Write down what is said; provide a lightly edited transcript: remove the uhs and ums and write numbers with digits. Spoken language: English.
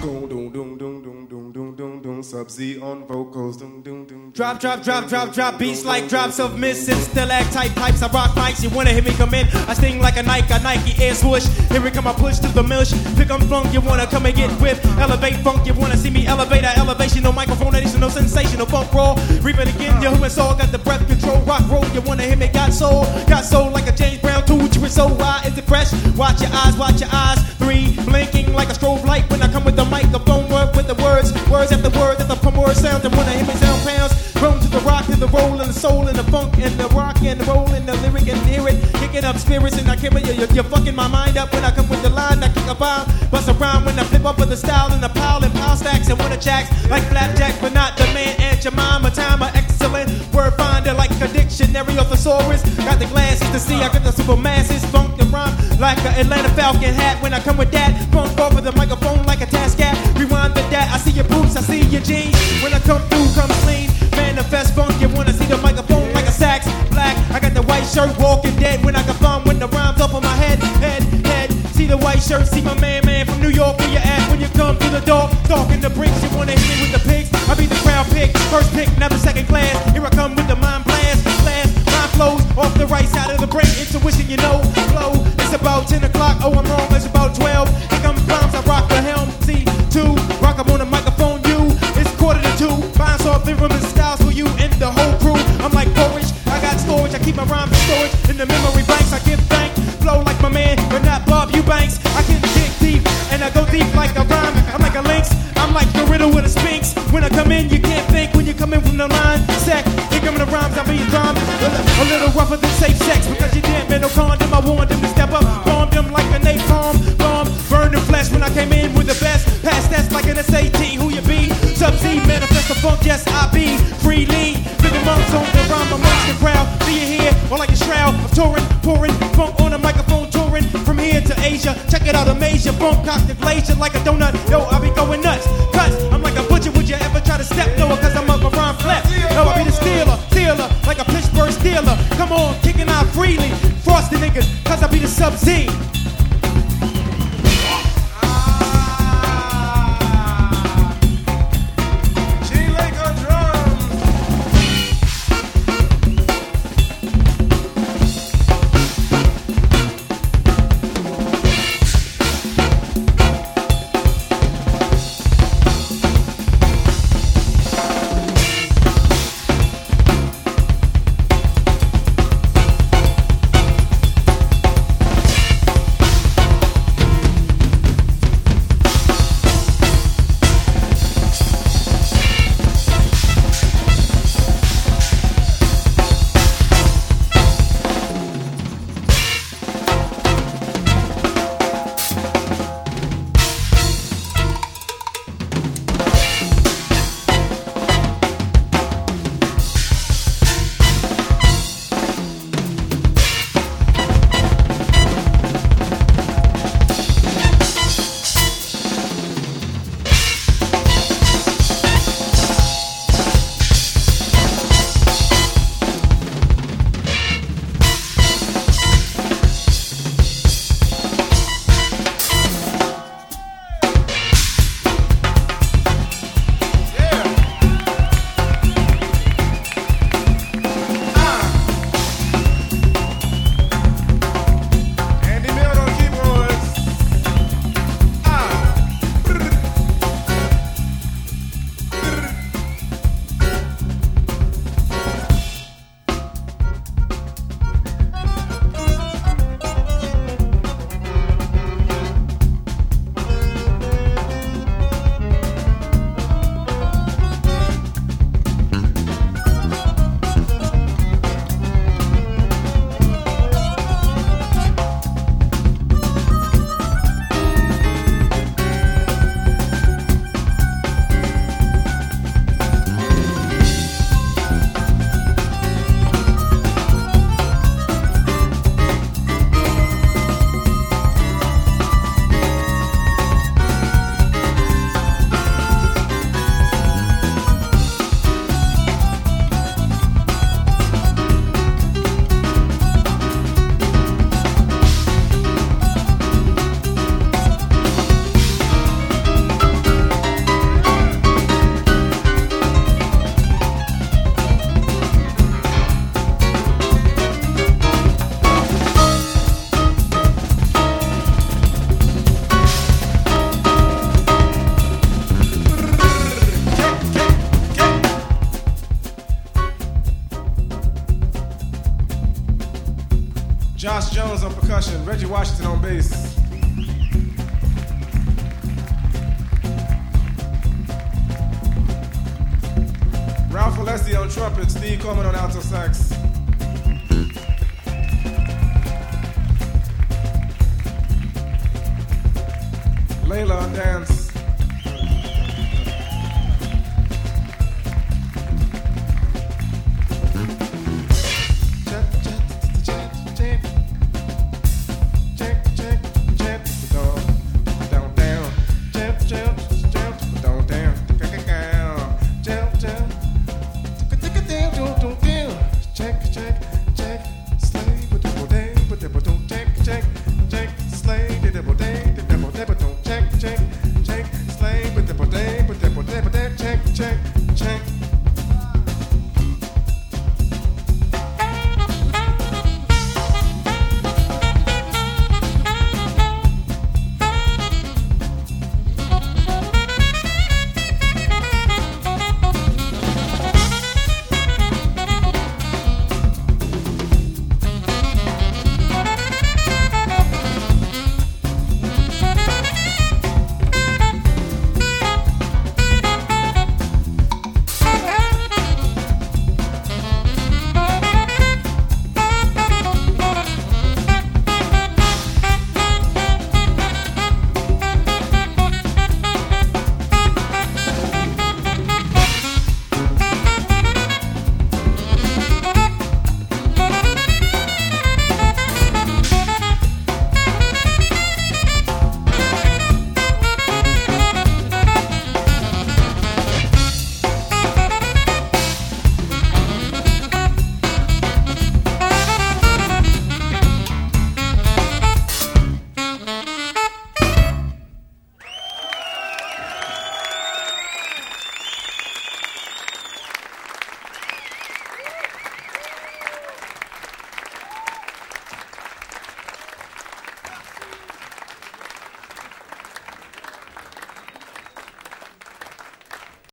Sub-Z on vocals. Drop beats like drops of mist and stalactite pipes. I rock mics, you wanna hear me come in? I sting like a Nike air swoosh. Here we come, I push through the milsh. Pick up funk, you wanna come and get with. Elevate funk, you wanna see me elevate. I elevation, no microphone, additional sensational funk raw. Reap it again, your human soul got the breath control. Rock roll, you wanna hear me? Got soul like a James Brown tool. You so why is it fresh? Watch your eyes. 3 blinking like a strobe light when I come with the microphone. Work with the words after words, at the pump word sound. And wanna hear me sound pounds. Roam to the rock, to the roll, and the soul, and the funk, and the rock, and the roll, and the lyric, and hear it. Kicking up spirits, and I can't you're fucking my mind up when I come with the line. I kick a bomb, bust a rhyme when I flip up with the style, and the pile stacks, and one of jacks like flapjack, but not the man and your mama. Time of excellent word finder like a dictionary of thesaurus. Got the glasses to see, I got the super masses, funk and rhyme like an Atlanta Falcon hat. When I come with that, funk off with the microphone like a Tascat. Rewind the dat, I see your boots, I see your jeans. When I come through, come clean. Manifest funk, you wanna see the microphone like a sax. Black, I got the white shirt, walking dead. When I can bomb, when the rhymes up on my head. See the white shirt, see my man from New York. Where you at when you come through the door? Talking the bricks, you wanna hit me with the pigs? I be the crowd pick, first pick, never second class. Here I come with the mind blast. Mind flows off the right side of the brain. Intuition, you know, flow. It's about 10 o'clock, oh I'm wrong, it's about 12. Here comes bombs, I rock the helm. C2, rock up on the microphone, it's 1:45. Bounce off the rhythm and styles for you and the whole crew. I'm like porridge, I got storage, I keep my rhymes in storage. In the memory banks, I give thanks. Flow like my man, but not Bob Eubanks. I can dig deep, and I go deep like a rhyme. I'm like a lynx, I'm like the riddle with a sphinx. When I come in, you can't think. When you come in from the line, sec. Here coming the rhymes, I be drum. A little rougher than safe sex, because you didn't man no condom. I warned them to step up, bombed them like a napalm bomb. Burned the flesh when I came in with the best. Past that's like an SAT, who you be? Sub-Z, manifest the funk, yes I be. Freely, bigger monks on the rhyme amongst the crowd. See you here, or like a shroud of touring, pouring funk on the microphone, touring from here to Asia. Check it out, a major funk, cock the glacier like a donut. Yo, I be going nuts, cuts. I'm like a butcher, would you ever try to step? No, cause I'm up a rhyme flip. No, I be the stealer, like a Pittsburgh Steeler. Come on, kicking out freely, frost the niggas, cause I be the Sub-Z. Jones on percussion, Reggie Washington on bass. Ralph Alessi on trumpet, Steve Coleman on alto sax. Layla on dance.